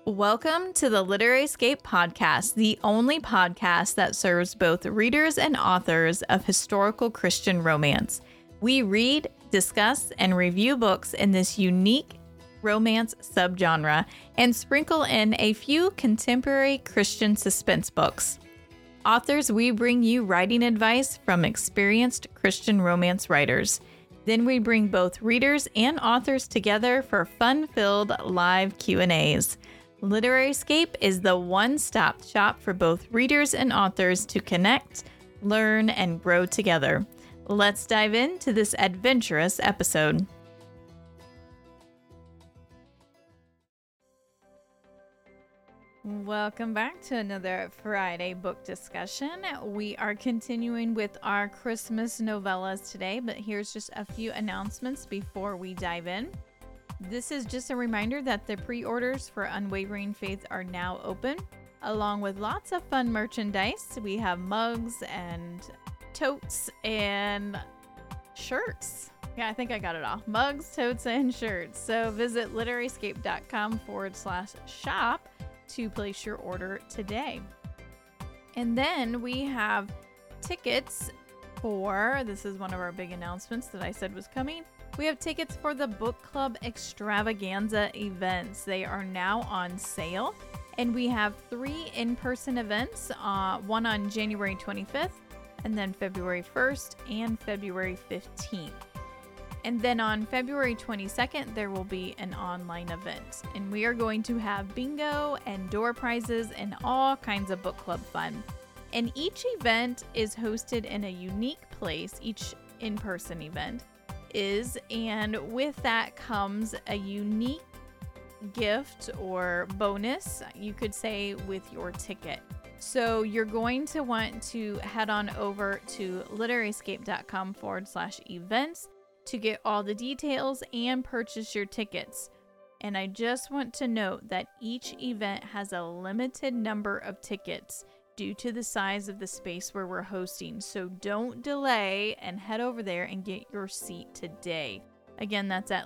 Welcome to the Literary Escape Podcast, the only podcast that serves both readers and authors of historical Christian romance. We read, discuss, and review books in this unique romance subgenre and sprinkle in a few contemporary Christian suspense books. Authors, we bring you writing advice from experienced Christian romance writers. Then we bring both readers and authors together for fun-filled live Q&As. Literary Escape is the one-stop shop for both readers and authors to connect, learn, and grow together. Let's dive into this adventurous episode. Welcome back to another Friday book discussion. We are continuing with our Christmas novellas today, but here's just a few announcements before we dive in. This is just a reminder that the pre-orders for Unwavering Faith are now open, along with lots of fun merchandise. We have mugs and totes and shirts. Yeah, I think I got it all. Mugs, totes, and shirts. So visit literaryescape.com/shop to place your order today. And then we have tickets for, this is one of our big announcements that I said was coming. We have tickets for the Book Club Extravaganza events. They are now on sale. And we have 3 in-person events, one on January 25th, and then February 1st and February 15th. And then on February 22nd, there will be an online event. And we are going to have bingo and door prizes and all kinds of book club fun. And each event is hosted in a unique place, each in-person event is, and with that comes a unique gift or bonus, you could say, with your ticket. So you're going to want to head on over to literaryescape.com/events to get all the details and purchase your tickets. And I just want to note that each event has a limited number of tickets due to the size of the space where we're hosting. So don't delay and head over there and get your seat today. Again, that's at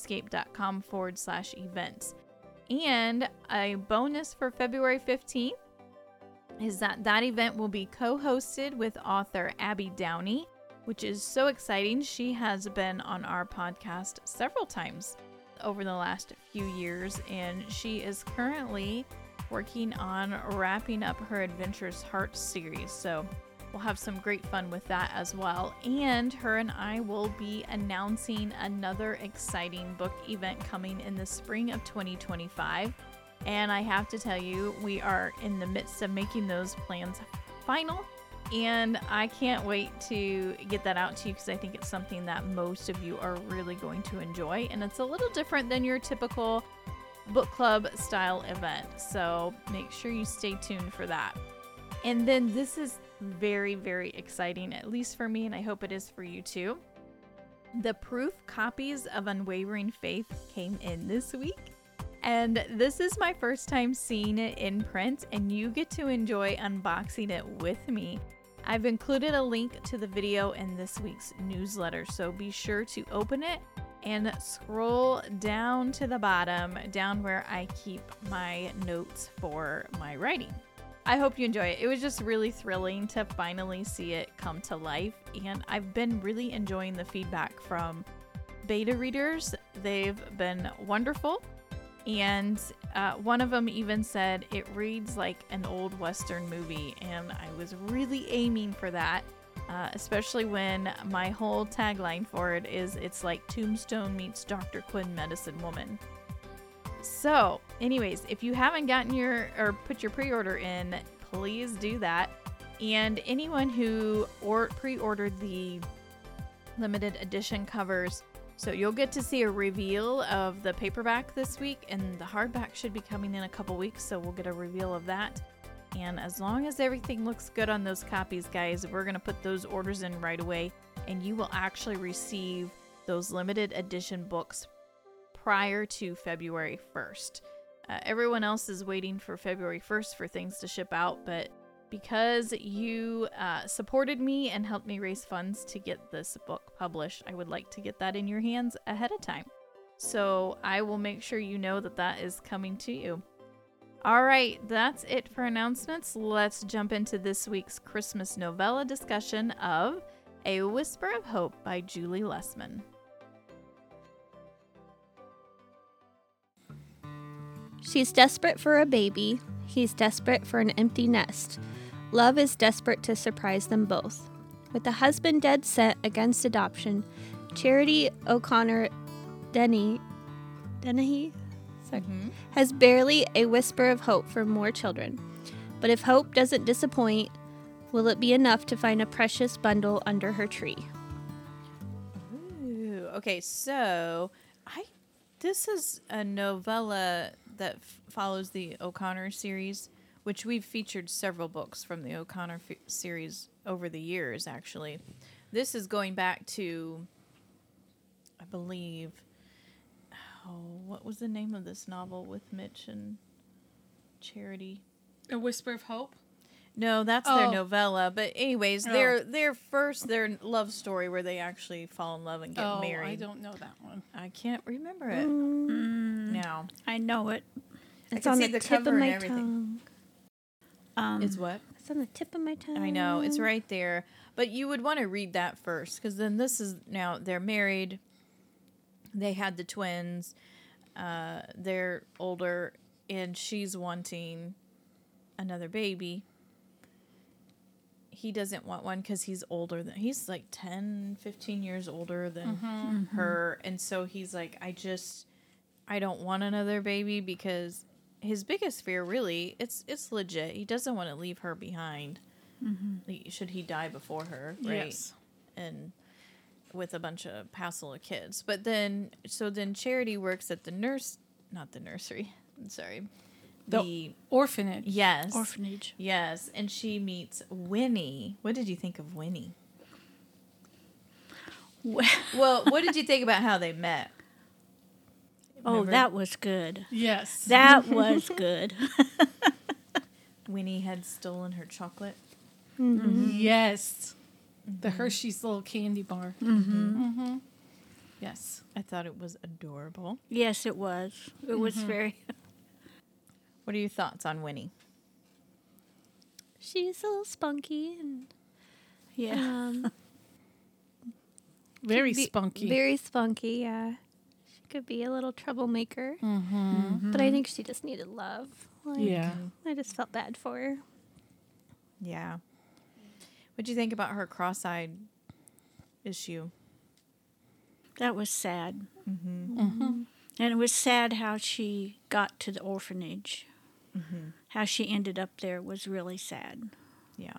literaryescape.com/events. And a bonus for February 15th is that event will be co-hosted with author Abby Downey, which is so exciting. She has been on our podcast several times over the last few years, and she is currently working on wrapping up her Adventurous Heart series. So we'll have some great fun with that as well. And her and I will be announcing another exciting book event coming in the spring of 2025. And I have to tell you, we are in the midst of making those plans final. And I can't wait to get that out to you because I think it's something that most of you are really going to enjoy. And it's a little different than your typical book club style event. So make sure you stay tuned for that. And then this is very, very exciting, at least for me, and I hope it is for you too. The proof copies of Unwavering Faith came in this week. And this is my first time seeing it in print, and you get to enjoy unboxing it with me. I've included a link to the video in this week's newsletter, so be sure to open it and scroll down to the bottom, down where I keep my notes for my writing. I hope you enjoy it. It was just really thrilling to finally see it come to life, and I've been really enjoying the feedback from beta readers. They've been wonderful, and one of them even said it reads like an old Western movie, and I was really aiming for that. Especially when my whole tagline for it is, it's like Tombstone meets Dr. Quinn Medicine Woman. So anyways, if you haven't gotten put your pre-order in, please do that. And anyone who pre-ordered the limited edition covers, so you'll get to see a reveal of the paperback this week, and the hardback should be coming in a couple weeks, so we'll get a reveal of that. And as long as everything looks good on those copies, guys, we're going to put those orders in right away, and you will actually receive those limited edition books prior to February 1st. Everyone else is waiting for February 1st for things to ship out, but because you supported me and helped me raise funds to get this book published, I would like to get that in your hands ahead of time. So I will make sure you know that that is coming to you. All right, that's it for announcements. Let's jump into this week's Christmas novella discussion of A Whisper of Hope by Julie Lessman. She's desperate for a baby. He's desperate for an empty nest. Love is desperate to surprise them both. With the husband dead set against adoption, Charity O'Connor Dennehy has barely a whisper of hope for more children. But if hope doesn't disappoint, will it be enough to find a precious bundle under her tree? Ooh, okay, so this is a novella that follows the O'Connor series, which we've featured several books from the O'Connor series over the years, actually. This is going back to, I believe, what was the name of this novel with Mitch and Charity? A Whisper of Hope? No, that's their novella. But anyways, their love story where they actually fall in love and get married. I don't know that one. I can't remember it now. I know it. It's can on see the the tip of cover my and everything. tongue. It's what? It's on the tip of my tongue. I know, it's right there. But you would want to read that first, because then this is, now they're married. They had the twins. They're older, and she's wanting another baby. He doesn't want one because he's older than, he's like 10, 15 years older than her. And so he's like, I don't want another baby, because his biggest fear, really, it's legit. He doesn't want to leave her behind. Should he die before her, right? Yes. And with a bunch of passel of kids. But then Charity works at the nursery. I'm sorry. The orphanage. Yes. Orphanage. Yes. And she meets Winnie. What did you think of Winnie? Well, what did you think about how they met? Oh, Remember? that was good. Yes. That was good. Winnie had stolen her chocolate. Yes. The Hershey's little candy bar. Yes. I thought it was adorable. Yes, it was. It was very... What are your thoughts on Winnie? She's a little spunky and Yeah. Very be spunky. Very spunky, yeah. She could be a little troublemaker. But I think she just needed love. Like, Yeah. I just felt bad for her. Yeah. What'd you think about her cross-eyed issue? That was sad. And it was sad how she got to the orphanage. How she ended up there was really sad. Yeah.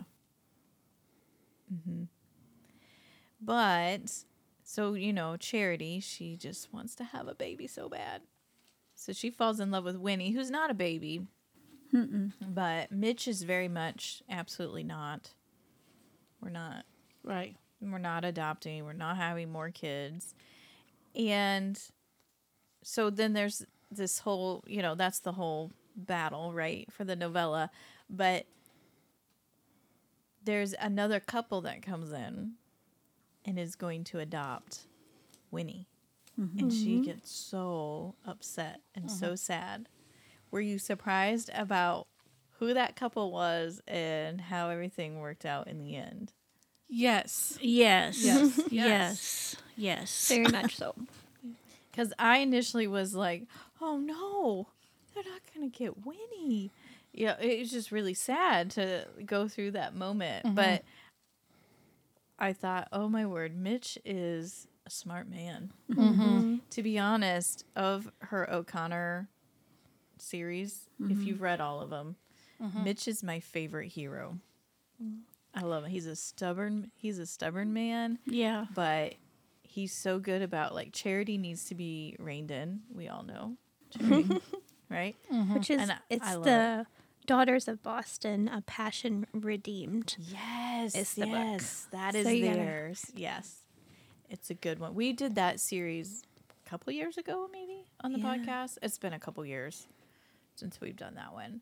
But, so, Charity, she just wants to have a baby so bad. So she falls in love with Winnie, who's not a baby. But Mitch is very much absolutely not. We're not. Right. We're not adopting. We're not having more kids. And so then there's this whole, that's the whole battle, right, for the novella. But there's another couple that comes in and is going to adopt Winnie. And she gets so upset and so sad. Were you surprised about who that couple was and how everything worked out in the end? Yes. Yes. Yes. Yes. Yes. Very much so. Because I initially was like, oh no, they're not going to get Winnie. Yeah, it was just really sad to go through that moment. But I thought, oh my word, Mitch is a smart man. To be honest, of her O'Connor series, if you've read all of them, Mitch is my favorite hero. I love him. He's a stubborn man. Yeah. But he's so good about, like, Charity needs to be reined in. We all know. Charity, right? Which is, And I it's love the Daughters of Boston, A Passion Redeemed. Yes. Is the book. Yes. That is So you gotta- theirs. Yes. It's a good one. We did that series a couple years ago, maybe, on the podcast. It's been a couple years since we've done that one.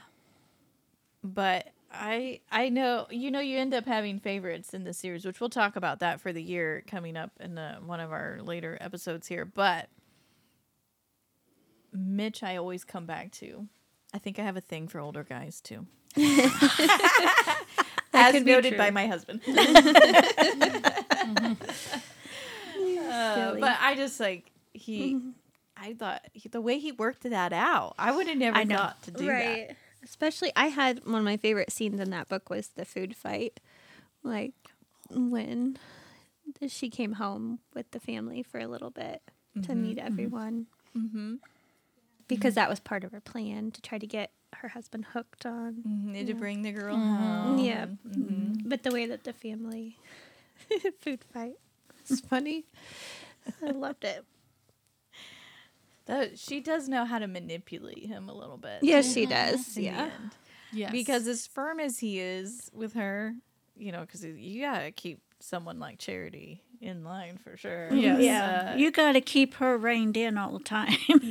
But I know, you end up having favorites in the series, which we'll talk about that for the year coming up in one of our later episodes here. But Mitch, I always come back to. I think I have a thing for older guys too. That As could be noted true. by my husband. Silly. But I just like I thought the way he worked that out, I would have never I know. thought to do that. Especially, I had one of my favorite scenes in that book was the food fight. Like, when she came home with the family for a little bit to meet everyone. Mm-hmm. Because that was part of her plan to try to get her husband hooked on. To bring the girl home. Yeah. Mm-hmm. But the way that the family food fight is funny. I loved it. She does know how to manipulate him a little bit. Yes, she does. in the Yeah. end. Yes. Because as firm as he is with her, because you gotta keep someone like Charity in line for sure. Yes. Yeah. You got to keep her reined in all the time.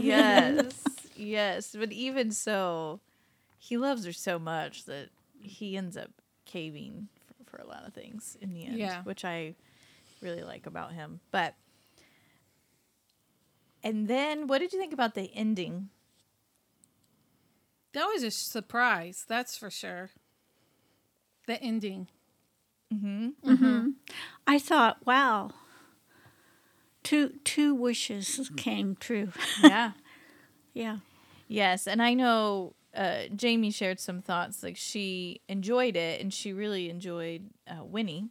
Yes. But even so, he loves her so much that he ends up caving for a lot of things in the end, Yeah. which I really like about him. And then, what did you think about the ending? That was a surprise, that's for sure. The ending. I thought, wow, two wishes came true. Yeah. Yeah. Yes, and I know Jamie shared some thoughts. Like, she enjoyed it, and she really enjoyed Winnie.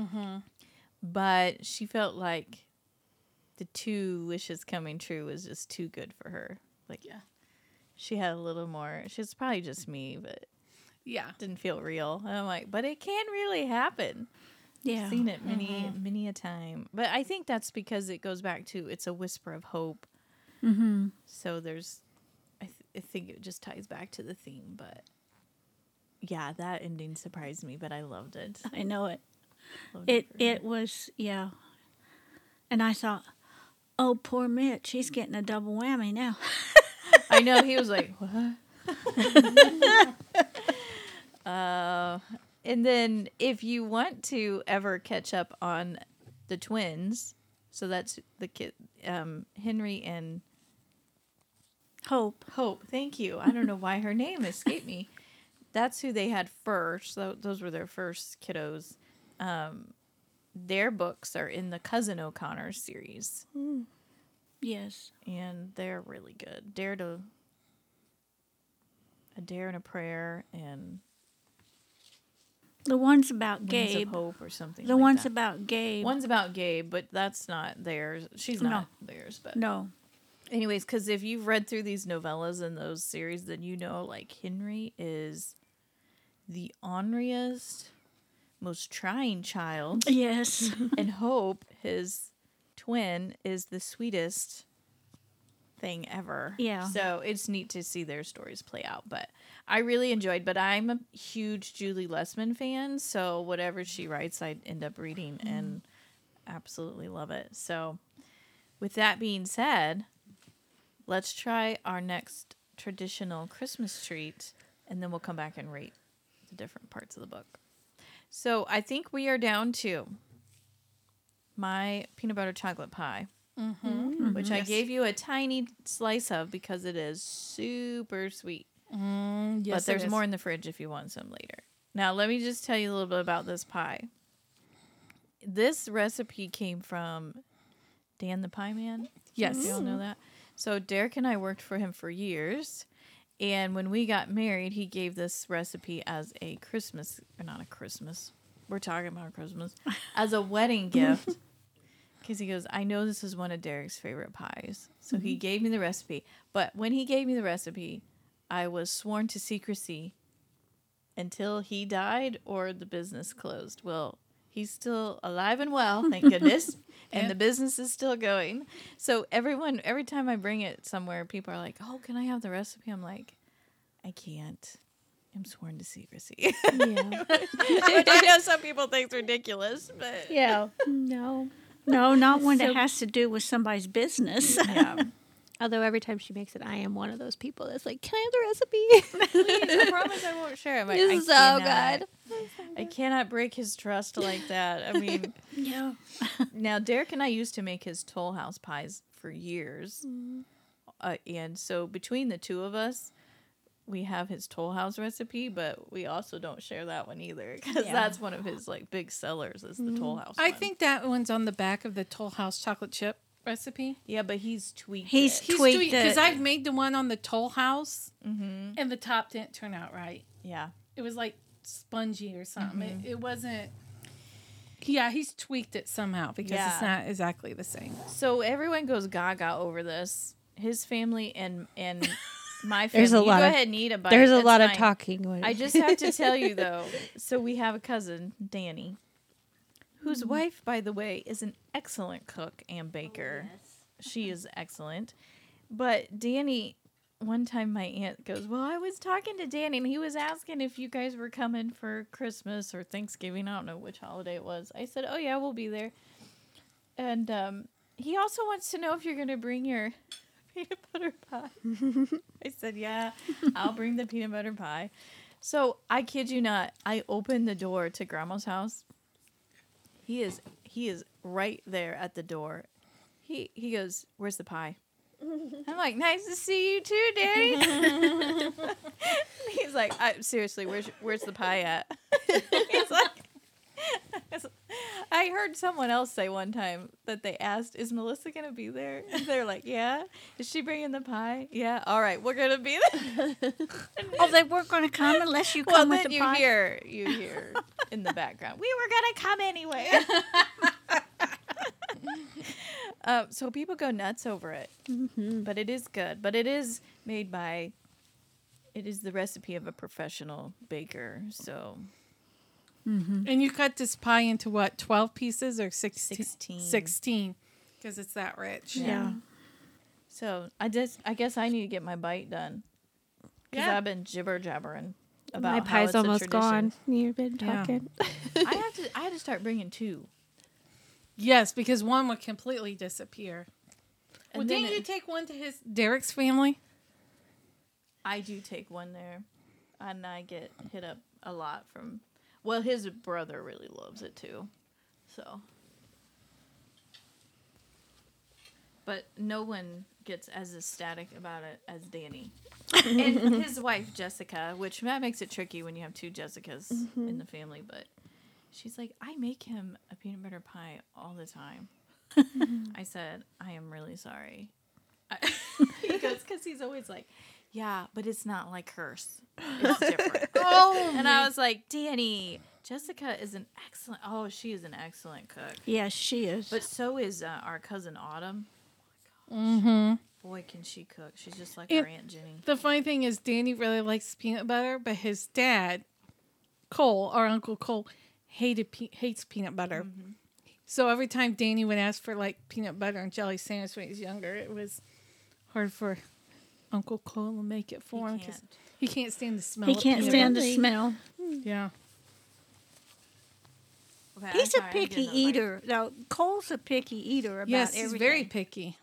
But she felt like the two wishes coming true was just too good for her. Like, she had a little more. She's probably just me, but Yeah. didn't feel real. And I'm like, but it can really happen. Yeah. I've seen it many a time. But I think that's because it goes back to it's a whisper of hope. So there's, I think it just ties back to the theme. But yeah, that ending surprised me, but I loved it. I know it. Loved for her. It was, yeah. And I thought, oh, poor Mitch, he's getting a double whammy now. I know, he was like, what? And then if you want to ever catch up on the twins, so that's the kid, Henry and Hope. Hope. Thank you. I don't know why her name escaped me. That's who they had first. Those were their first kiddos. Their books are in the Cousin O'Connor series, Yes. and they're really good. A Dare and a Prayer, and The ones about Wings Gabe. of Hope or something. The like ones that. about Gabe. One's about Gabe, but that's not theirs. She's not theirs. But No. anyways, because if you've read through these novellas and those series, then you know, like, Henry is the orneriest, most trying child, Yes. and Hope, his twin, is the sweetest thing ever. Yeah. So it's neat to see their stories play out. But I really enjoyed. But I'm a huge Julie Lessman fan, so whatever she writes, I end up reading and absolutely love it. So with that being said, let's try our next traditional Christmas treat, and then we'll come back and rate the different parts of the book. So I think we are down to my peanut butter chocolate pie, which I gave you a tiny slice of because it is super sweet. Yes, But there's more in the fridge if you want some later. Now, let me just tell you a little bit about this pie. This recipe came from Dan the Pie Man. Yes. You all know that? So Derek and I worked for him for years. And when we got married, he gave this recipe as a Christmas, or not a Christmas, we're talking about Christmas, as a wedding gift. Because he goes, I know this is one of Derek's favorite pies. So he gave me the recipe. But when he gave me the recipe, I was sworn to secrecy until he died or the business closed. Well, he's still alive and well, thank goodness. And the business is still going. So every time I bring it somewhere, people are like, oh, can I have the recipe? I'm like, I can't. I'm sworn to secrecy. Yeah. Which I know some people think is ridiculous, but Yeah. No. No, not when it has to do with somebody's business. yeah. Although every time she makes it, I am one of those people that's like, can I have the recipe? Please, I promise I won't share. I'm like, This I is so cannot. good. I cannot break his trust like that. I mean, Yeah. now Derek and I used to make his Toll House pies for years. And so between the two of us, we have his Toll House recipe, but we also don't share that one either because Yeah. that's one of his like big sellers is the Toll House I one. think that one's on the back of the Toll House chocolate chip recipe. Yeah, but he's tweaked He's it. He's tweaked doing because it. I've made the one on the Toll House, Mm-hmm. and the top didn't turn out right. Yeah. It was like spongy or something. Mm-hmm. It wasn't. Yeah, he's tweaked it somehow because Yeah. it's not exactly the same. So everyone goes gaga over this. His family and my family. There's a You lot go of- ahead and eat a bite. There's a That's lot of fine. talking. I just have to tell you though. So we have a cousin, Danny, whose wife, by the way, is an excellent cook and baker. She is excellent. But Danny, one time my aunt goes, "Well, I was talking to Danny and he was asking if you guys were coming for Christmas or Thanksgiving. I don't know which holiday it was." I said, "Oh yeah, we'll be there." And he also wants to know if you're going to bring your peanut butter pie. I said, "Yeah, I'll bring the peanut butter pie." So I kid you not, I opened the door to Grandma's house. He is right there at the door. He goes, "Where's the pie?" I'm like, "Nice to see you too, Daddy." He's like, "Seriously, where's the pie at?" He's like, I heard someone else say one time that they asked, "Is Melissa gonna be there?" And they're like, "Yeah." "Is she bringing the pie?" "Yeah." "All right, we're gonna be there." Oh, they weren't going to come unless you Well, come with then the you pie. hear in the background, "We were gonna come anyway." So people go nuts over it, but it is good. But it is made by. It is the recipe of a professional baker. So And you cut this pie into what, 12 pieces or 16? 16. 16, because it's that rich. Yeah. So I guess I need to get my bite done because Yeah. I've been jibber jabbering about My how pie's it's a almost tradition. gone. You've been Yeah. talking. I had to start bringing two. Yes, because one would completely disappear. And Well, then didn't you it- take one to his Derek's family? I do take one there, and I get hit up a lot from. Well, his brother really loves it too, so. But no one gets as ecstatic about it as Danny. And his wife, Jessica, which that makes it tricky when you have two Jessicas in the family, but she's like, "I make him a peanut butter pie all the time." I said, "I am really sorry." He goes, because he's always like, "Yeah, but it's not like hers. It's different." And I was like, "Danny, Jessica is she is an excellent cook. Yes, she is. But so is our cousin Autumn. Mm-hmm. Boy, can she cook. She's just like It- our Aunt Jenny." The funny thing is, Danny really likes peanut butter, but his dad, Cole, our Uncle Cole, hates peanut butter. So every time Danny would ask for like peanut butter and jelly sandwich when he was younger, it was hard for Uncle Cole to make it for him because he can't stand the smell. he of can't peanut stand butter. the smell. Yeah. Okay, He's I'm a sorry, I'm picky getting another bite. eater. Now, Cole's a picky eater about Yes, everything. he's very picky.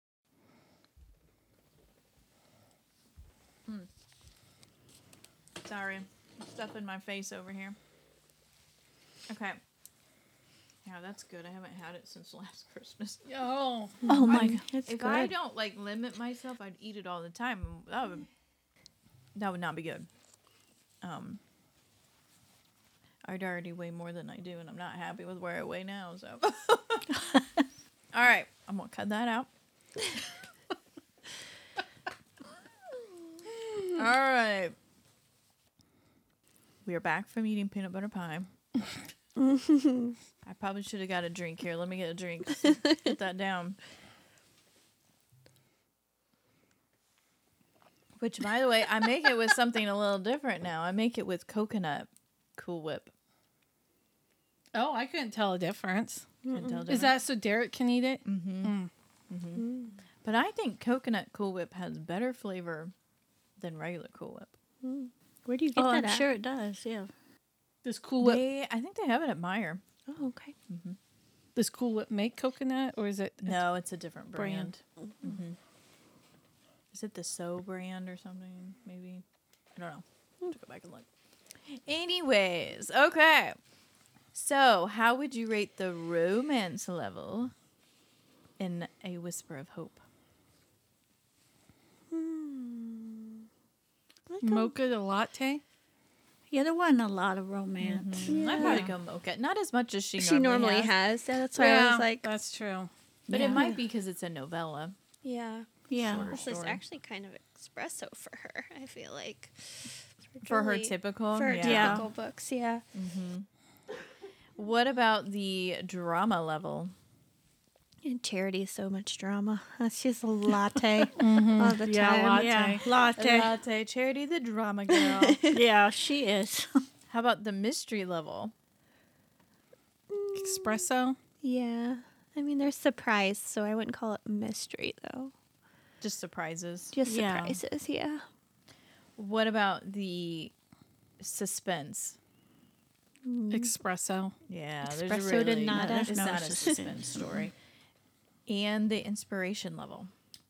Sorry. Stuff in my face over here. Okay. Yeah, that's good. I haven't had it since last Christmas. Oh. Oh my God, that's If good. I don't like limit myself, I'd eat it all the time. That would not be good. I'd already weigh more than I do, and I'm not happy with where I weigh now. So, all right, I'm gonna cut that out. All right, we are back from eating peanut butter pie. I probably should have got a drink here. Let me get a drink. Put that down. Which, by the way, I make it with something a little different now. I make it with coconut Cool Whip. Oh, I couldn't tell a difference. Couldn't tell Is difference. that so Derek can eat it? But I think coconut Cool Whip has better flavor than regular Cool Whip. Where do you get Oh, that I'm at? sure it does. Yeah. Does Cool Whip I think they have it at Meijer. Oh, okay. does Cool Whip make coconut or is it No, it's a different brand. brand? Is it the So brand or something? Maybe. I don't know. I have to go back and look. Anyways, okay. So, how would you rate the romance level in A Whisper of Hope? Mocha the latte. Yeah, there wasn't a lot of romance. I'd probably go mocha. Not as much as she normally has. has. Yeah, that's why I was like, that's true. But Yeah. it might be because it's a novella. yeah. Yeah. Shorter This is story. actually kind of espresso for her, I feel like. For her Julie- typical. For her yeah. typical books, yeah. What about the drama level? And Charity's so much drama. She's a latte all the Yeah, time. latte. Yeah, latte. Latte, Charity the drama girl. Yeah, she is. How about the mystery level? Espresso. Yeah. I mean, there's surprise, so I wouldn't call it mystery, though. Just surprises. Just Yeah. surprises, yeah. What about the suspense? Espresso. Yeah, Espresso there's de really nada. It's No not a suspense. suspense story. And the inspiration level.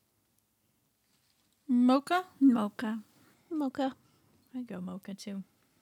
Mocha. Mocha. Mocha. I'd go mocha too.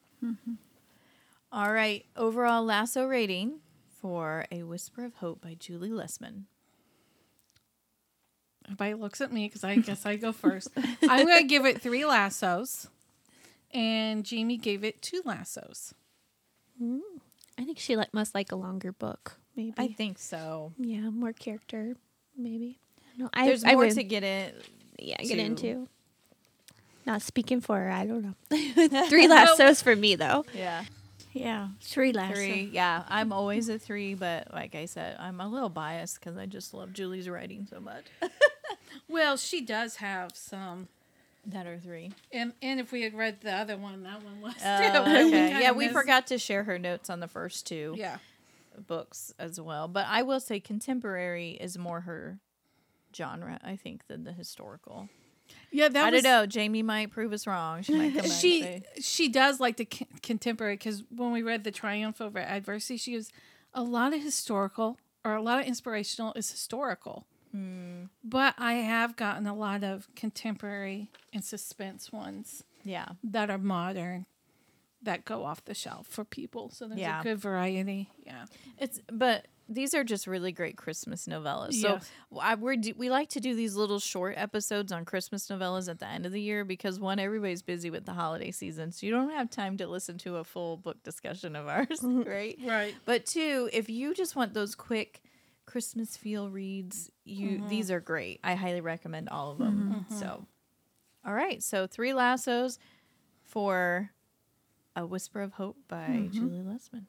All right, overall lasso rating for A Whisper of Hope by Julie Lessman. Everybody looks at me because I guess I go first. I'm going to give it 3 lassos. And Jamie gave it 2 lassos. I think she must like a longer book, maybe. I think so. Yeah, more character, maybe. No, There's I more would, to get it. get to- into. Not speaking for her, I don't know. 3 lassos for me, though. Yeah. Yeah, 3 lassos. 3. Yeah, I'm always a 3, but like I said, I'm a little biased because I just love Julie's writing so much. Well, she does have some. That are 3. And if we had read the other one, that one was too. Okay. kinda Yeah, we missed- forgot to share her notes on the first 2 Yeah. books as well. But I will say contemporary is more her genre, I think, than the historical. Yeah, that I was, don't know. Jamie might prove us wrong. She might come back and say, She does like the contemporary because when we read The Triumph Over Adversity, she goes, a lot of historical or a lot of inspirational is historical. But I have gotten a lot of contemporary and suspense ones yeah. that are modern that go off the shelf for people. So there's Yeah. a good variety. Yeah. But these are just really great Christmas novellas. So Yes. we like to do these little short episodes on Christmas novellas at the end of the year because one, everybody's busy with the holiday season, so you don't have time to listen to a full book discussion of ours, right? Right. But 2, if you just want those quick Christmas feel reads, these are great. I highly recommend all of them. So, all right. So 3 lassos for A Whisper of Hope by Julie Lessman.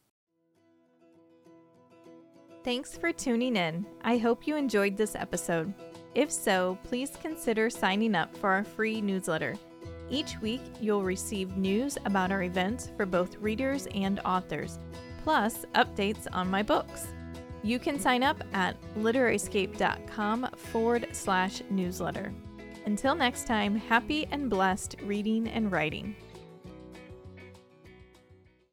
Thanks for tuning in. I hope you enjoyed this episode. If so, please consider signing up for our free newsletter. Each week, you'll receive news about our events for both readers and authors, plus updates on my books. You can sign up at literaryscape.com/newsletter. Until next time, happy and blessed reading and writing.